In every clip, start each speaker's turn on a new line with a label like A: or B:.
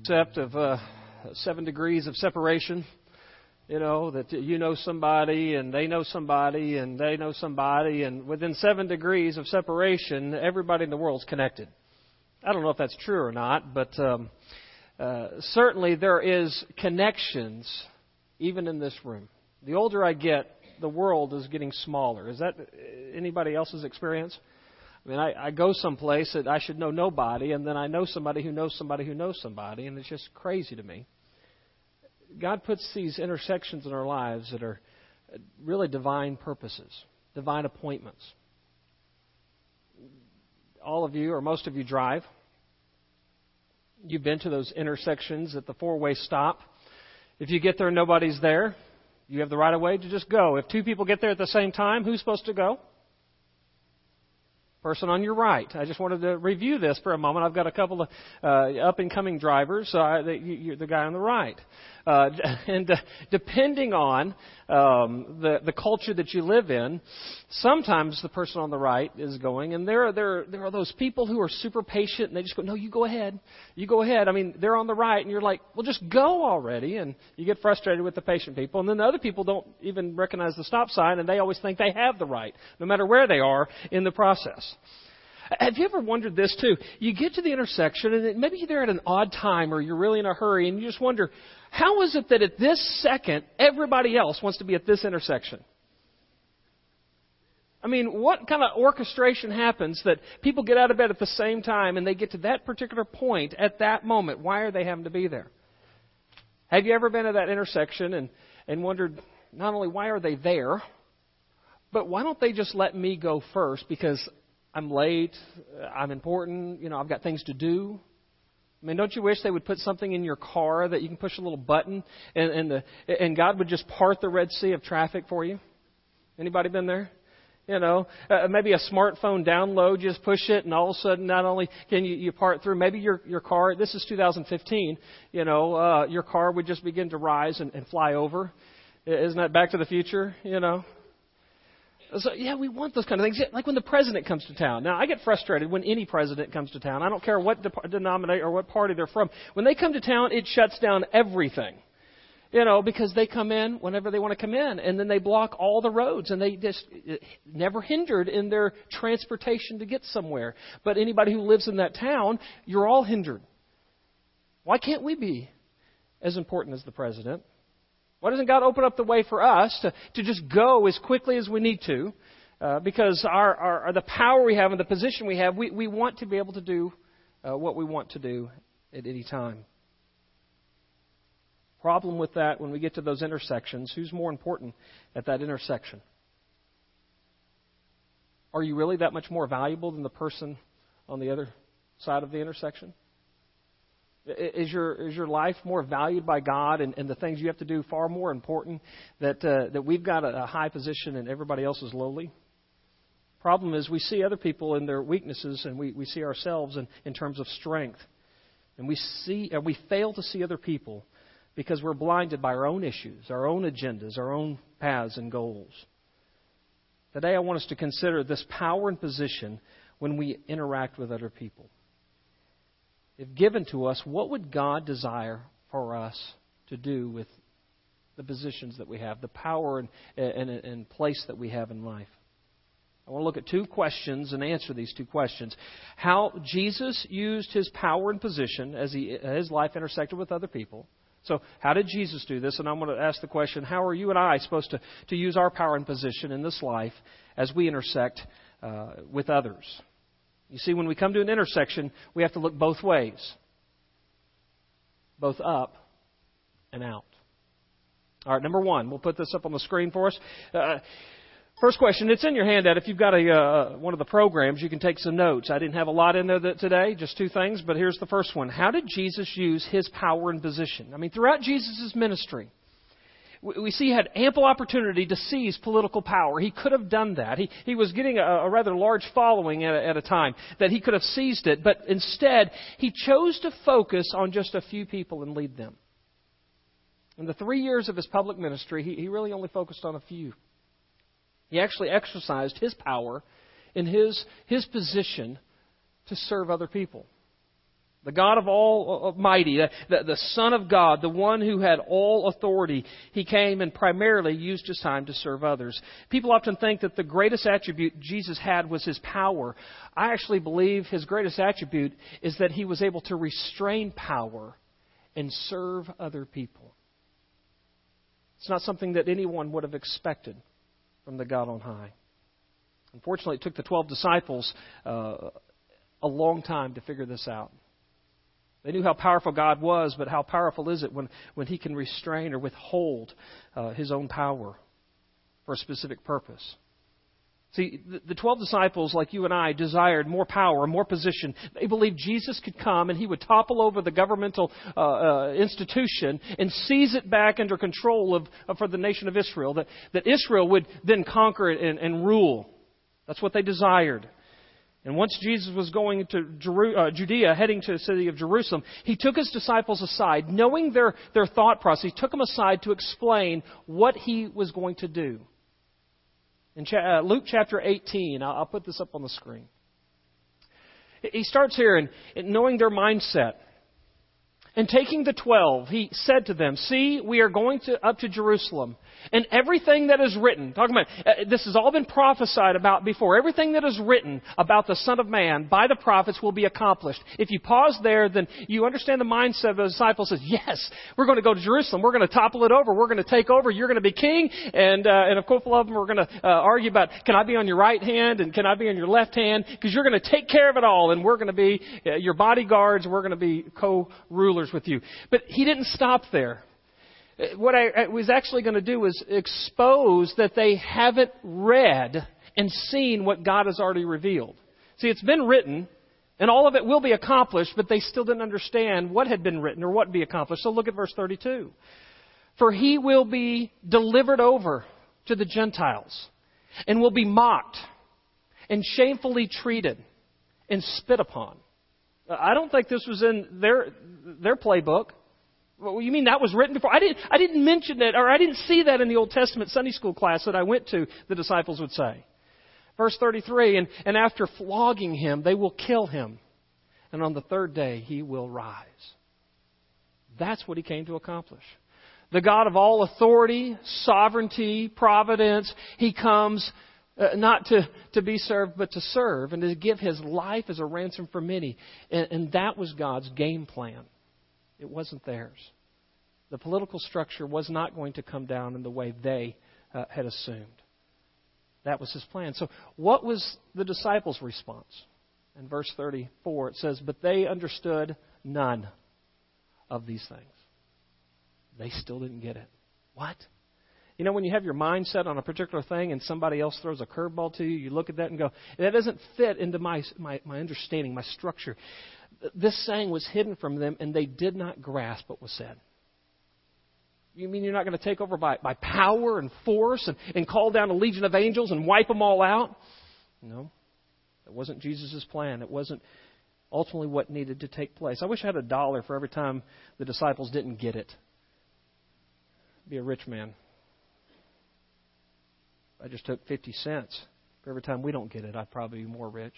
A: concept of 7 degrees of separation. You know, that you know somebody and they know somebody and they know somebody, and within 7 degrees of separation, everybody in the world's connected. I don't know if that's true or not, but certainly there is connections even in this room. The older I get, the world is getting smaller. Is that anybody else's experience? I mean, I go someplace that I should know nobody, and then I know somebody who knows somebody who knows somebody, and it's just crazy to me. God puts these intersections in our lives that are really divine purposes, divine appointments. All of you, or most of you, drive. You've been to those intersections at the four-way stop. If you get there and nobody's there, you have the right of way to just go. If 2 people get there at the same time, who's supposed to go? Person on your right. I just wanted to review this for a moment. I've got a couple of up-and-coming drivers, you're the guy on the right. And depending on the culture that you live in, sometimes the person on the right is going, and there are those people who are super patient, and they just go, no, you go ahead. You go ahead. I mean, they're on the right, and you're like, well, just go already, and you get frustrated with the patient people. And then the other people don't even recognize the stop sign, and they always think they have the right, no matter where they are in the process. Have you ever wondered this too? You get to the intersection, and maybe you're there at an odd time, or you're really in a hurry, and you just wonder, how is it that at this second, everybody else wants to be at this intersection? I mean, what kind of orchestration happens that people get out of bed at the same time, and they get to that particular point at that moment? Why are they having to be there? Have you ever been at that intersection and wondered, not only why are they there, but why don't they just let me go first, because I'm late, I'm important, you know, I've got things to do. I mean, don't you wish they would put something in your car that you can push a little button and God would just part the Red Sea of traffic for you? Anybody been there? You know, maybe a smartphone download, you just push it, and all of a sudden not only can you part through, maybe your car, this is 2015, you know, your car would just begin to rise and fly over. Isn't that Back to the Future, you know? So, yeah, we want those kind of things. Like when the president comes to town. Now, I get frustrated when any president comes to town. I don't care what denomination or what party they're from. When they come to town, it shuts down everything. You know, because they come in whenever they want to come in, and then they block all the roads, and they just never hindered in their transportation to get somewhere. But anybody who lives in that town, you're all hindered. Why can't we be as important as the president? Why doesn't God open up the way for us to just go as quickly as we need to? Because the power we have and the position we have, we want to be able to do what we want to do at any time. Problem with that, when we get to those intersections, who's more important at that intersection? Are you really that much more valuable than the person on the other side of the intersection? Is your life more valued by God, and the things you have to do far more important that we've got a high position and everybody else is lowly? Problem is we see other people in their weaknesses, and we see ourselves in terms of strength. And we fail to see other people because we're blinded by our own issues, our own agendas, our own paths and goals. Today I want us to consider this power and position when we interact with other people. If given to us, what would God desire for us to do with the positions that we have, the power and place that we have in life? I want to look at 2 questions and answer these 2 questions. How Jesus used His power and position as His life intersected with other people. So how did Jesus do this? And I'm going to ask the question, how are you and I supposed to use our power and position in this life as we intersect with others? You see, when we come to an intersection, we have to look both ways. Both up and out. All right, number 1. We'll put this up on the screen for us. First question, it's in your handout. If you've got one of the programs, you can take some notes. I didn't have a lot in there today, just 2 things, but here's the first one. How did Jesus use His power and position? I mean, throughout Jesus' ministry, we see he had ample opportunity to seize political power. He could have done that. He was getting a rather large following at a time that he could have seized it, but instead he chose to focus on just a few people and lead them. In the 3 years of his public ministry, he really only focused on a few. He actually exercised his power in his position to serve other people. The God of Almighty, the Son of God, the one who had all authority, He came and primarily used His time to serve others. People often think that the greatest attribute Jesus had was His power. I actually believe His greatest attribute is that He was able to restrain power and serve other people. It's not something that anyone would have expected from the God on high. Unfortunately, it took the 12 disciples a long time to figure this out. They knew how powerful God was, but how powerful is it when He can restrain or withhold His own power for a specific purpose? See, the 12 disciples, like you and I, desired more power, more position. They believed Jesus could come and He would topple over the governmental institution and seize it back under control for the nation of Israel. That Israel would then conquer it and rule. That's what they desired. And once Jesus was going to Judea, heading to the city of Jerusalem, He took His disciples aside, knowing their thought process. He took them aside to explain what He was going to do. In Luke chapter 18, I'll put this up on the screen. He starts here in knowing their mindset. And taking the 12, He said to them, "See, we are going up to Jerusalem, and everything that is written," talking about, this has all been prophesied about before, everything that is written about the Son of Man by the prophets will be accomplished. If you pause there, then you understand the mindset of the disciples says, yes, we're going to go to Jerusalem, we're going to topple it over, we're going to take over, you're going to be king, and a couple of them are going to argue about, can I be on your right hand, and can I be on your left hand, because you're going to take care of it all, and we're going to be your bodyguards, we're going to be co-rulers with you. But He didn't stop there. What I was actually going to do was expose that they haven't read and seen what God has already revealed. See, it's been written, and all of it will be accomplished, but they still didn't understand what had been written or what would be accomplished. So look at verse 32. "For He will be delivered over to the Gentiles, and will be mocked, and shamefully treated, and spit upon." I don't think this was in their playbook. Well, you mean that was written before? I didn't mention that, or I didn't see that in the Old Testament Sunday school class that I went to, the disciples would say. Verse 33, and after flogging Him, they will kill Him. And on the third day, He will rise. That's what He came to accomplish. The God of all authority, sovereignty, providence, He comes not to be served, but to serve, and to give His life as a ransom for many. And that was God's game plan. It wasn't theirs. The political structure was not going to come down in the way they had assumed. That was His plan. So what was the disciples' response? In verse 34, it says, "But they understood none of these things." They still didn't get it. What? You know, when you have your mind set on a particular thing and somebody else throws a curveball to you, you look at that and go, that doesn't fit into my understanding, my structure. This saying was hidden from them, and they did not grasp what was said. You mean you're not going to take over by power and force and call down a legion of angels and wipe them all out? No. That wasn't Jesus' plan. It wasn't ultimately what needed to take place. I wish I had $1 for every time the disciples didn't get it. I'd be a rich man. I just took 50 cents for every time we don't get it, I'd probably be more rich.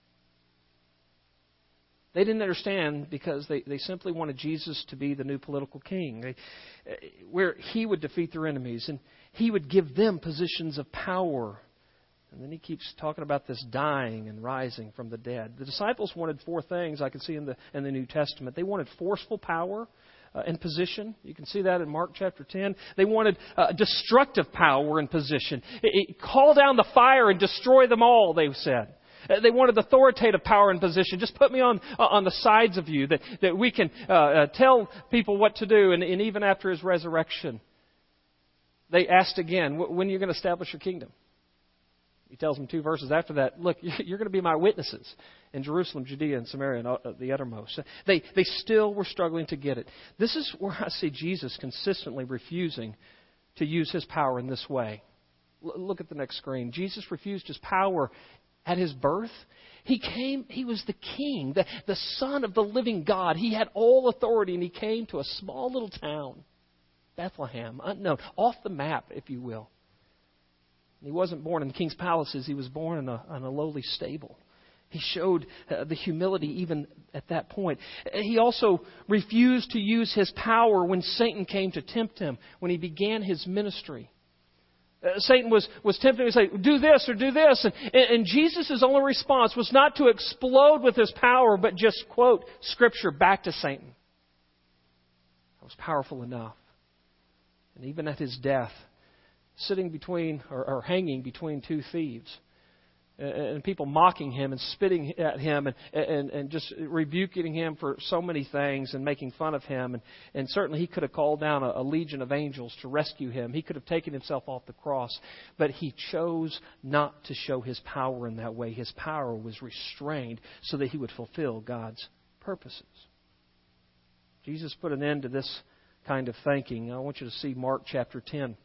A: They didn't understand because they simply wanted Jesus to be the new political king, where He would defeat their enemies and He would give them positions of power. And then He keeps talking about this dying and rising from the dead. The disciples wanted 4 things I can see in the New Testament. They wanted forceful power and position. You can see that in Mark chapter 10. They wanted destructive power and position. Call down the fire and destroy them all, they said. They wanted authoritative power and position. Just put me on the sides of you, that we can tell people what to do. And even after His resurrection, they asked again, when are you going to establish your kingdom? He tells them 2 verses after that, look, you're going to be my witnesses in Jerusalem, Judea, and Samaria, and the uttermost. They still were struggling to get it. This is where I see Jesus consistently refusing to use His power in this way. Look at the next screen. Jesus refused His power at His birth. He was the king, the Son of the living God. He had all authority, and He came to a small little town, Bethlehem, unknown, off the map, if you will. He wasn't born in the king's palaces. He was born in a lowly stable. He showed the humility even at that point. He also refused to use his power when Satan came to tempt him, when he began his ministry. Satan was tempting him to say, do this or do this. And Jesus' only response was not to explode with his power, but just quote Scripture back to Satan. That was powerful enough. And even at his death, sitting between or hanging between two thieves, and people mocking him and spitting at him and just rebuking him for so many things and making fun of him. And certainly he could have called down a legion of angels to rescue him. He could have taken himself off the cross. But he chose not to show his power in that way. His power was restrained so that he would fulfill God's purposes. Jesus put an end to this kind of thinking. I want you to see Mark chapter 10.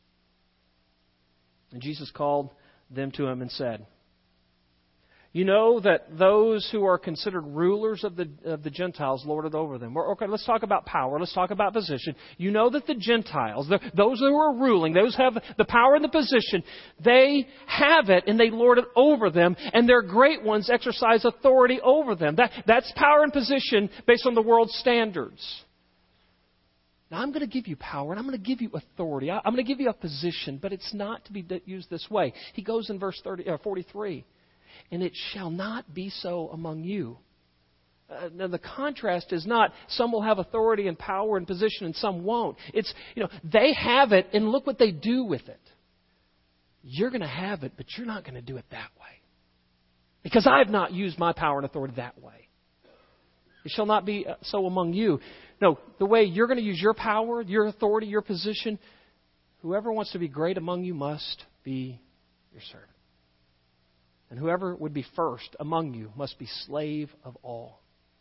A: And Jesus called them to him and said, you know that those who are considered rulers of the Gentiles lord it over them. Okay, let's talk about power. Let's talk about position. You know that the Gentiles, those who are ruling, those who have the power and the position, they have it and they lord it over them, and their great ones exercise authority over them. That's power and position based on the world's standards. Now, I'm going to give you power and I'm going to give you authority. I'm going to give you a position, but it's not to be used this way. He goes in verse 43. And it shall not be so among you. Now, the contrast is not some will have authority and power and position and some won't. It's, they have it and look what they do with it. You're going to have it, but you're not going to do it that way. Because I have not used my power and authority that way. It shall not be so among you. No, the way you're going to use your power, your authority, your position, whoever wants to be great among you must be your servant. And whoever would be first among you must be slave of all.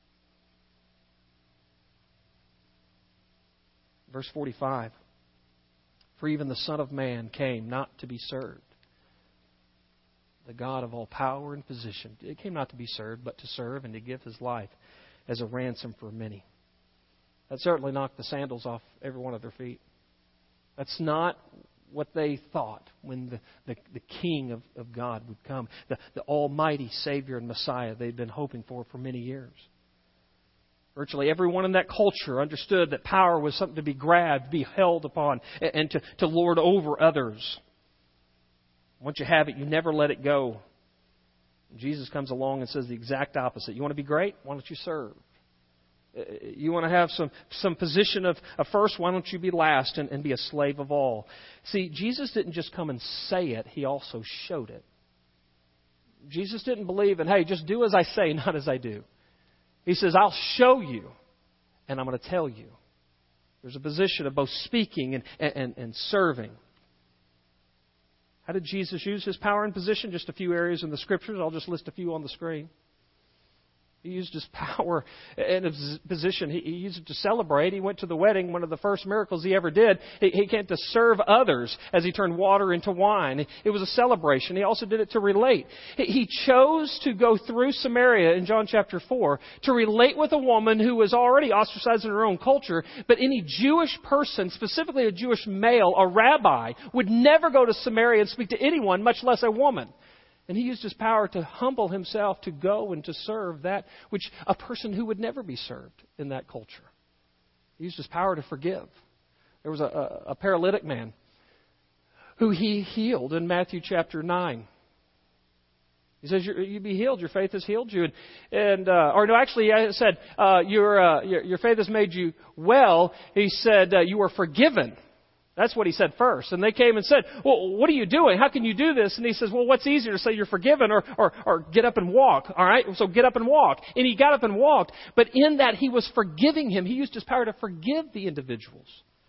A: Verse 45. For even the Son of Man came not to be served. The God of all power and position. It came not to be served, but to serve and to give His life as a ransom for many. That certainly knocked the sandals off every one of their feet. That's not what they thought when the King of God would come. The almighty Savior and Messiah they'd been hoping for many years. Virtually everyone in that culture understood that power was something to be grabbed, to be held upon, and to lord over others. Once you have it, you never let it go. Jesus comes along and says the exact opposite. You want to be great? Why don't you serve? You want to have some position of first, why don't you be last and be a slave of all? See, Jesus didn't just come and say it, He also showed it. Jesus didn't believe in, hey, just do as I say, not as I do. He says, I'll show you, and I'm going to tell you. There's a position of both speaking and serving. How did Jesus use His power and position? Just a few areas in the Scriptures. I'll just list a few on the screen. He used His power and His position. He used it to celebrate. He went to the wedding. One of the first miracles He ever did. He came to serve others as He turned water into wine. It was a celebration. He also did it to relate. He chose to go through Samaria in John chapter 4 to relate with a woman who was already ostracized in her own culture. But any Jewish person, specifically a Jewish male, a rabbi, would never go to Samaria and speak to anyone, much less a woman. And He used His power to humble Himself, to go and to serve that which a person who would never be served in that culture. He used His power to forgive. There was a paralytic man who He healed in Matthew chapter 9. He says, you be healed. Your faith has healed you. I said, your faith has made you well. He said, you were forgiven. That's what He said first. And they came and said, well, what are you doing? How can you do this? And He says, well, what's easier to say you're forgiven or get up and walk? All right, so get up and walk. And he got up and walked. But in that He was forgiving him. He used His power to forgive the individuals.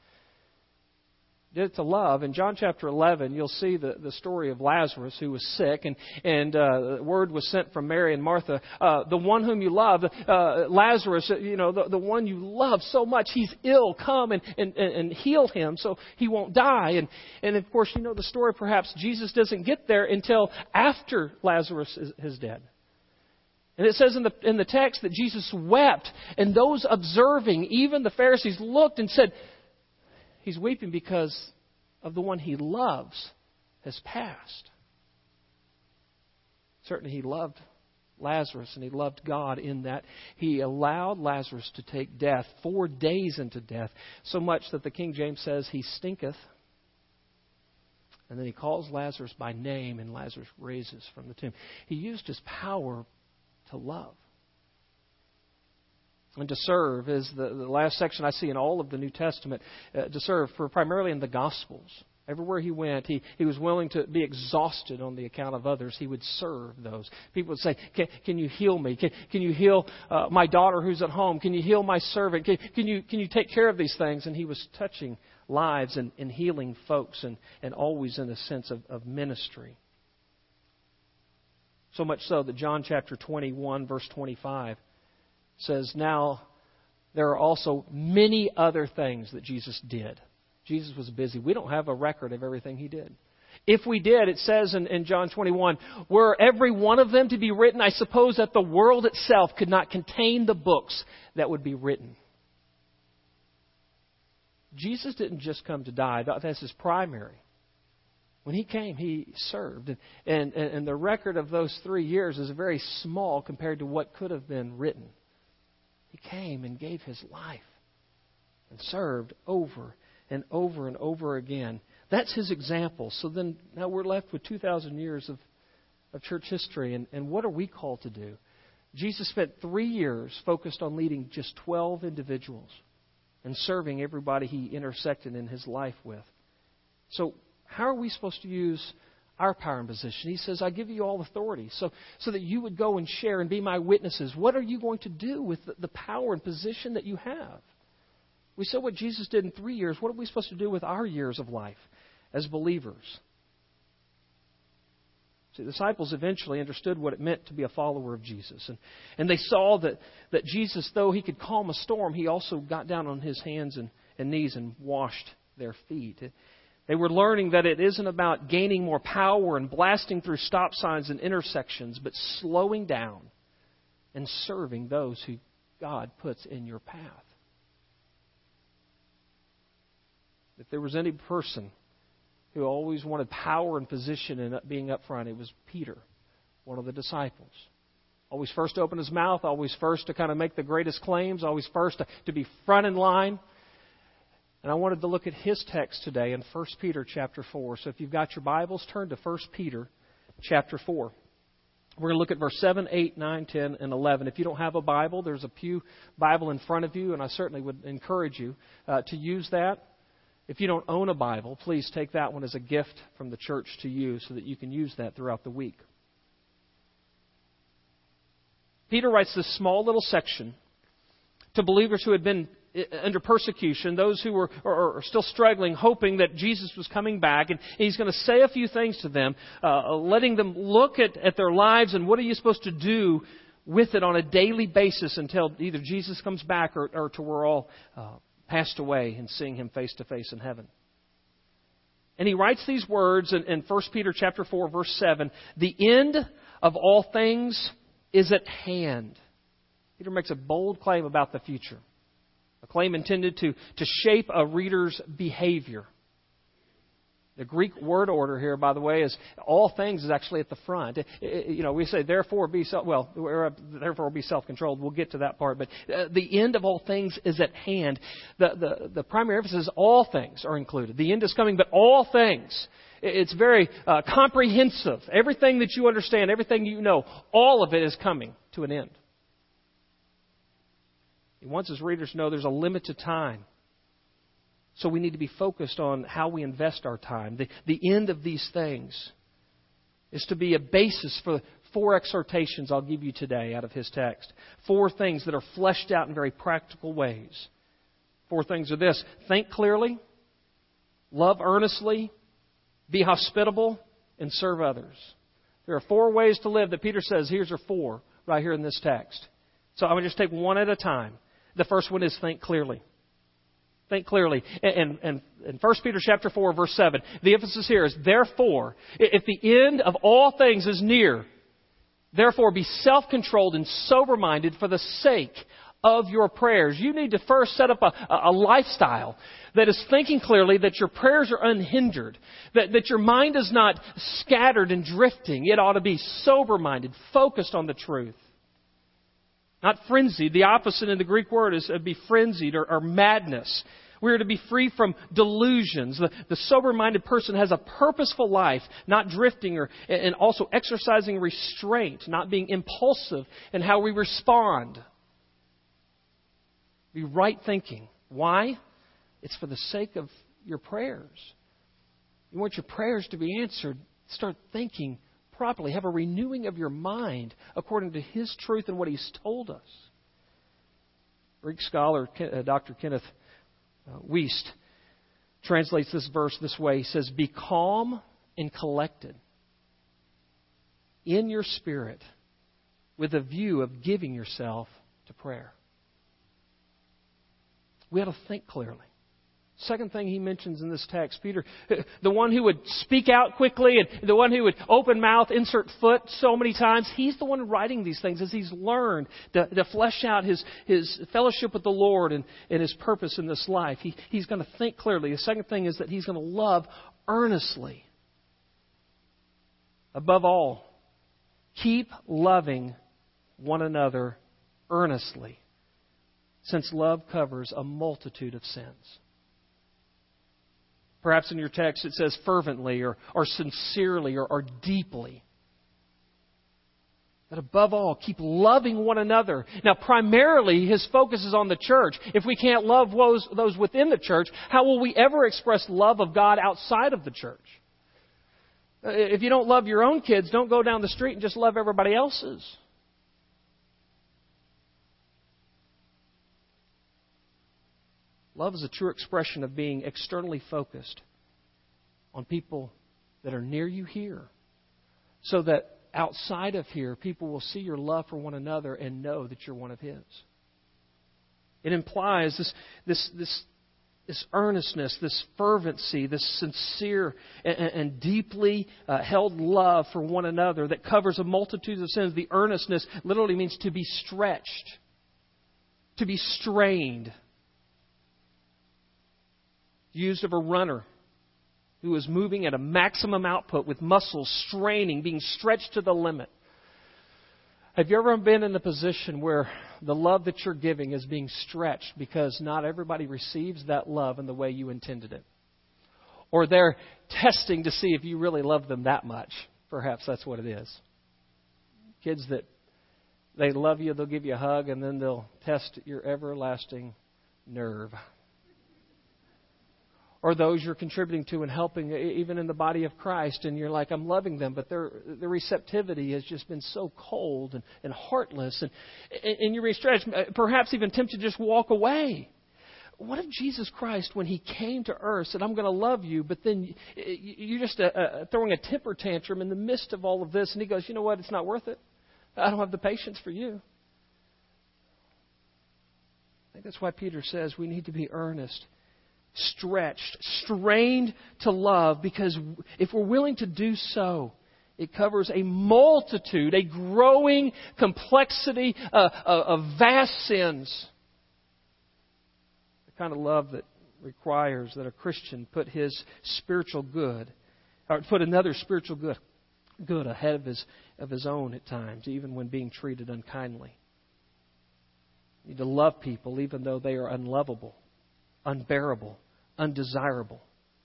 A: Did it to love. In John chapter 11, you'll see the story of Lazarus who was sick, and word was sent from Mary and Martha. The one whom you love, Lazarus, the one you love so much, he's ill. Come and heal him so he won't die. And of course, you know the story. Perhaps Jesus doesn't get there until after Lazarus is dead. And it says in the text that Jesus wept, and those observing, even the Pharisees, looked and said, He's weeping because of the one He loves has passed. Certainly He loved Lazarus, and He loved God in that. He allowed Lazarus to take death 4 days into death, so much that the King James says He stinketh. And then He calls Lazarus by name, and Lazarus raises from the tomb. He used His power to love. And to serve is the last section I see in all of the New Testament. To serve, for primarily in the Gospels. Everywhere He went, he was willing to be exhausted on the account of others. He would serve those. People would say, can you heal me? Can you heal my daughter who's at home? Can you heal my servant? Can you take care of these things? And He was touching lives and healing folks, and always in a sense of ministry. So much so that John chapter 21, verse 25 says, now there are also many other things that Jesus did. Jesus was busy. We don't have a record of everything He did. If we did, it says in John 21, were every one of them to be written, I suppose that the world itself could not contain the books that would be written. Jesus didn't just come to die. That's His primary. When He came, He served. And the record of those 3 years is very small compared to what could have been written. He came and gave His life and served over and over and over again. That's His example. So then now we're left with 2,000 years of church history. And what are we called to do? Jesus spent 3 years focused on leading just 12 individuals and serving everybody He intersected in His life with. So how are we supposed to use our power and position? He says, I give you all authority so that you would go and share and be my witnesses. What are you going to do with the power and position that you have? We saw what Jesus did in 3 years. What are we supposed to do with our years of life as believers? See, the disciples eventually understood what it meant to be a follower of Jesus. And they saw that Jesus, though He could calm a storm, He also got down on His hands and knees and washed their feet. They were learning that it isn't about gaining more power and blasting through stop signs and intersections, but slowing down and serving those who God puts in your path. If there was any person who always wanted power and position and being up front, it was Peter, one of the disciples. Always first to open his mouth, always first to kind of make the greatest claims, always first to be front in line. And I wanted to look at his text today in 1 Peter chapter 4. So if you've got your Bibles, turn to 1 Peter chapter 4. We're going to look at verse 7, 8, 9, 10, and 11. If you don't have a Bible, there's a pew Bible in front of you, and I certainly would encourage you to use that. If you don't own a Bible, please take that one as a gift from the church to you so that you can use that throughout the week. Peter writes this small little section to believers who had been under persecution, those who are still struggling, hoping that Jesus was coming back. And he's going to say a few things to them, letting them look at their lives and what are you supposed to do with it on a daily basis until either Jesus comes back or till we're all passed away and seeing Him face to face in heaven. And he writes these words in 1 Peter chapter 4, verse 7, the end of all things is at hand. Peter makes a bold claim about the future. A claim intended to shape a reader's behavior. The Greek word order here, by the way, is all things is actually at the front. We say, therefore be self-controlled. We'll get to that part. But the end of all things is at hand. The primary emphasis is all things are included. The end is coming, but all things. It's very comprehensive. Everything that you understand, everything you know, all of it is coming to an end. He wants his readers to know there's a limited time. So we need to be focused on how we invest our time. The end of these things is to be a basis for 4 exhortations I'll give you today out of his text. 4 things that are fleshed out in very practical ways. 4 things are this: think clearly, love earnestly, be hospitable, and serve others. There are 4 ways to live that Peter says, here's are 4 right here in this text. So I'm going to just take one at a time. The first one is think clearly. Think clearly. And in 1 Peter chapter 4, verse 7, the emphasis here is, therefore, if the end of all things is near, therefore be self-controlled and sober-minded for the sake of your prayers. You need to first set up a lifestyle that is thinking clearly, that your prayers are unhindered, that your mind is not scattered and drifting. It ought to be sober-minded, focused on the truth. Not frenzied. The opposite in the Greek word is be frenzied or madness. We are to be free from delusions. The sober-minded person has a purposeful life, not drifting, and also exercising restraint, not being impulsive in how we respond. Be right thinking. Why? It's for the sake of your prayers. You want your prayers to be answered. Start thinking properly. Have a renewing of your mind according to His truth and what He's told us. Greek scholar Dr. Kenneth Wuest translates this verse this way. He says, "Be calm and collected in your spirit with a view of giving yourself to prayer." We have to think clearly. Second thing he mentions in this text, Peter, the one who would speak out quickly and the one who would open mouth, insert foot so many times, he's the one writing these things as he's learned to flesh out his fellowship with the Lord and His purpose in this life. He's going to think clearly. The second thing is that he's going to love earnestly. Above all, keep loving one another earnestly, since love covers a multitude of sins. Perhaps in your text it says fervently or sincerely or deeply. But above all, keep loving one another. Now, primarily, his focus is on the church. If we can't love those within the church, how will we ever express love of God outside of the church? If you don't love your own kids, don't go down the street and just love everybody else's. Love is a true expression of being externally focused on people that are near you here, so that outside of here, people will see your love for one another and know that you're one of His. It implies this earnestness, this fervency, this sincere and deeply held love for one another that covers a multitude of sins. The earnestness literally means to be stretched, to be strained. Used of a runner who is moving at a maximum output with muscles straining, being stretched to the limit. Have you ever been in a position where the love that you're giving is being stretched because not everybody receives that love in the way you intended it? Or they're testing to see if you really love them that much. Perhaps that's what it is. Kids that they love you, they'll give you a hug, and then they'll test your everlasting nerve. Or those you're contributing to and helping, even in the body of Christ, and you're like, I'm loving them, but their receptivity has just been so cold and heartless, and you're being stretched, perhaps even tempted to just walk away. What if Jesus Christ, when He came to earth, said, I'm going to love you, but then you're just throwing a temper tantrum in the midst of all of this, and He goes, you know what, it's not worth it. I don't have the patience for you. I think that's why Peter says we need to be earnest, stretched, strained to love, because if we're willing to do so, it covers a multitude, a growing complexity of vast sins. The kind of love that requires that a Christian put his spiritual good, or put another spiritual good ahead of his own at times, even when being treated unkindly. You need to love people even though they are unlovable, unbearable, undesirable.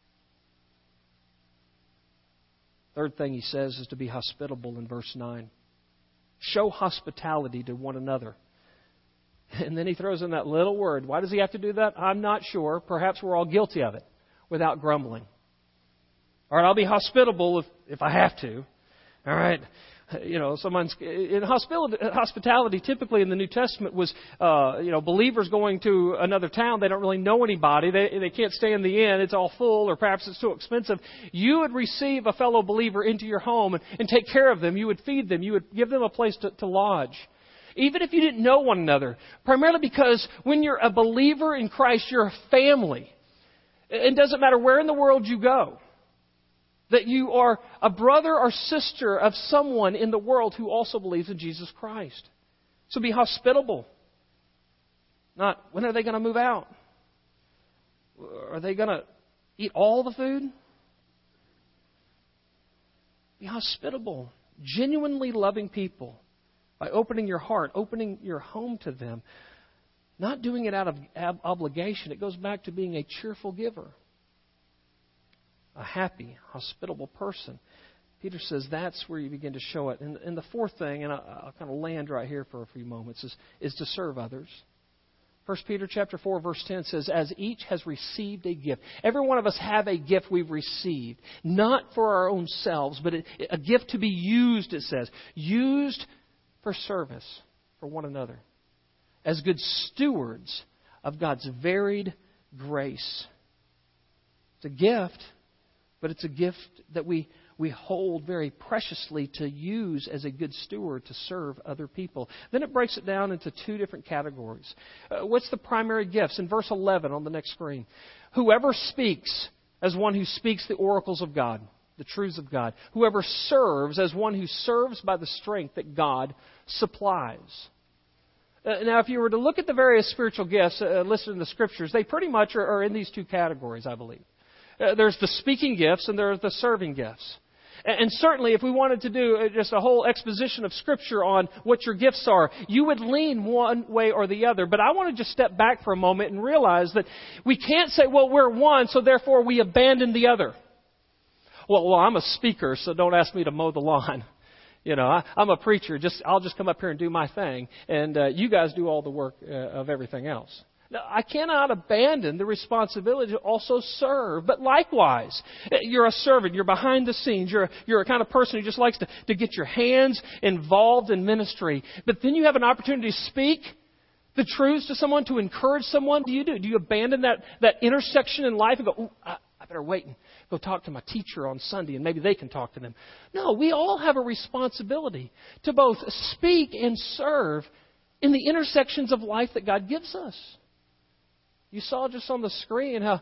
A: Third thing he says is to be hospitable in verse 9. Show hospitality to one another. And then he throws in that little word. Why does he have to do that? I'm not sure. Perhaps we're all guilty of it, without grumbling. All right, I'll be hospitable if I have to. All right. You know, someone's in hospitality. Typically in the New Testament was, believers going to another town. They don't really know anybody. They can't stay in the inn. It's all full, or perhaps it's too expensive. You would receive a fellow believer into your home and take care of them. You would feed them. You would give them a place to lodge, even if you didn't know one another. Primarily because when you're a believer in Christ, you're a family. It doesn't matter where in the world you go, that you are a brother or sister of someone in the world who also believes in Jesus Christ. So be hospitable. Not, when are they going to move out? Are they going to eat all the food? Be hospitable, genuinely loving people by opening your heart, opening your home to them. Not doing it out of obligation. It goes back to being a cheerful giver. A happy, hospitable person. Peter says that's where you begin to show it. And the fourth thing, and I'll kind of land right here for a few moments, is to serve others. 1 Peter chapter 4, verse 10 says, as each has received a gift. Every one of us have a gift we've received. Not for our own selves, but a gift to be used, it says. Used for service for one another. As good stewards of God's varied grace. It's a gift, but it's a gift that we hold very preciously to use as a good steward to serve other people. Then it breaks it down into two different categories. What's the primary gifts? In verse 11 on the next screen. Whoever speaks as one who speaks the oracles of God, the truths of God. Whoever serves as one who serves by the strength that God supplies. Now, if you were to look at the various spiritual gifts listed in the Scriptures, they pretty much are in these two categories, I believe. There's the speaking gifts and there's the serving gifts. And certainly, if we wanted to do just a whole exposition of Scripture on what your gifts are, you would lean one way or the other. But I want to just step back for a moment and realize that we can't say, well, we're one, so therefore we abandon the other. Well, I'm a speaker, so don't ask me to mow the lawn. I'm a preacher. I'll just come up here and do my thing, and you guys do all the work of everything else. Now, I cannot abandon the responsibility to also serve. But likewise, you're a servant. You're behind the scenes. You're a kind of person who just likes to get your hands involved in ministry. But then you have an opportunity to speak the truths to someone, to encourage someone. What do? Do you abandon that intersection in life and go, I better wait and go talk to my teacher on Sunday and maybe they can talk to them? No, we all have a responsibility to both speak and serve in the intersections of life that God gives us. You saw just on the screen how,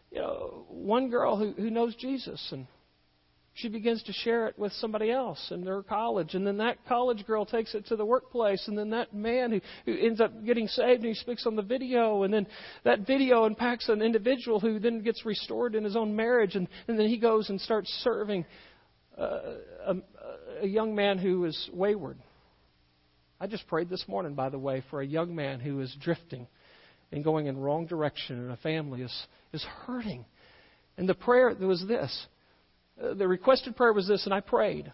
A: one girl who knows Jesus, and she begins to share it with somebody else in their college, and then that college girl takes it to the workplace, and then that man who ends up getting saved and he speaks on the video, and then that video impacts an individual who then gets restored in his own marriage, and then he goes and starts serving a young man who is wayward. I just prayed this morning, by the way, for a young man who is drifting and going in the wrong direction, and a family is hurting. And the prayer was this. The requested prayer was this, and I prayed.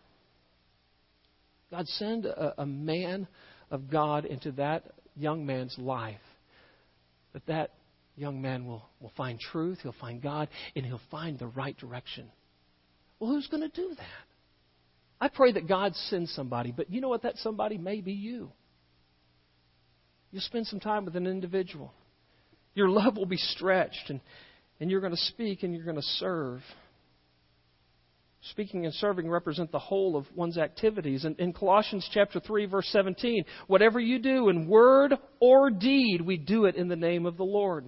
A: God, send a man of God into that young man's life. That young man will find truth, he'll find God, and he'll find the right direction. Well, who's going to do that? I pray that God sends somebody, but you know what? That somebody may be you. You'll spend some time with an individual. Your love will be stretched, and you're going to speak and you're going to serve. Speaking and serving represent the whole of one's activities. And in Colossians chapter 3, verse 17, whatever you do in word or deed, we do it in the name of the Lord.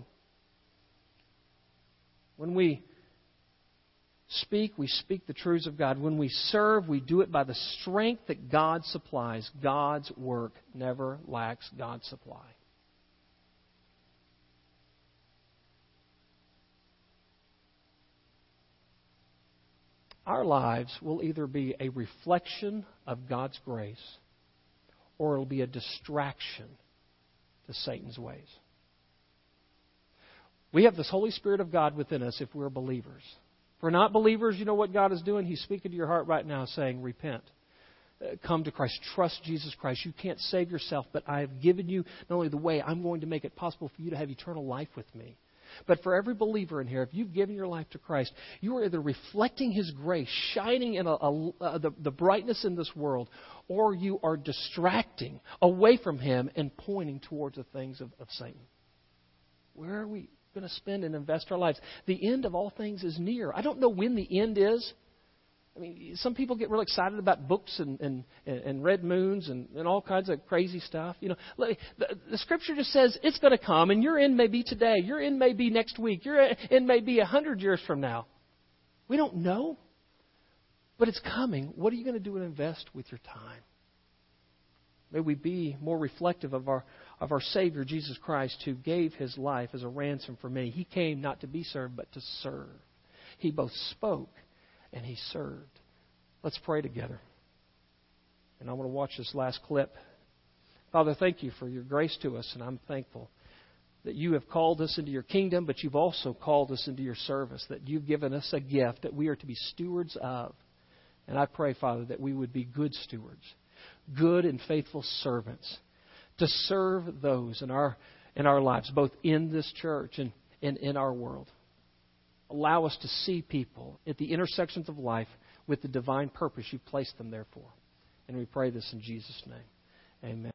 A: When we speak the truths of God. When we serve, we do it by the strength that God supplies. God's work never lacks God's supply. Our lives will either be a reflection of God's grace or it'll be a distraction to Satan's ways. We have this Holy Spirit of God within us if we're believers. If we're not believers, you know what God is doing? He's speaking to your heart right now saying, repent. Come to Christ. Trust Jesus Christ. You can't save yourself, but I have given you not only the way, I'm going to make it possible for you to have eternal life with me. But for every believer in here, if you've given your life to Christ, you are either reflecting His grace, shining in the brightness in this world, or you are distracting away from Him and pointing towards the things of Satan. Where are we going to spend and invest our lives? The end of all things is near. I don't know when the end is. I mean, some people get real excited about books and red moons and all kinds of crazy stuff. You know, the Scripture just says it's going to come, and your end may be today. Your end may be next week. Your end may be 100 years from now. We don't know, but it's coming. What are you going to do and invest with your time? May we be more reflective of our of our Savior, Jesus Christ, who gave His life as a ransom for me. He came not to be served, but to serve. He both spoke and He served. Let's pray together. And I want to watch this last clip. Father, thank You for Your grace to us, and I'm thankful that You have called us into Your kingdom, but You've also called us into Your service, that You've given us a gift that we are to be stewards of. And I pray, Father, that we would be good stewards, good and faithful servants, to serve those in our lives, both in this church and in our world. Allow us to see people at the intersections of life with the divine purpose You've placed them there for. And we pray this in Jesus' name. Amen.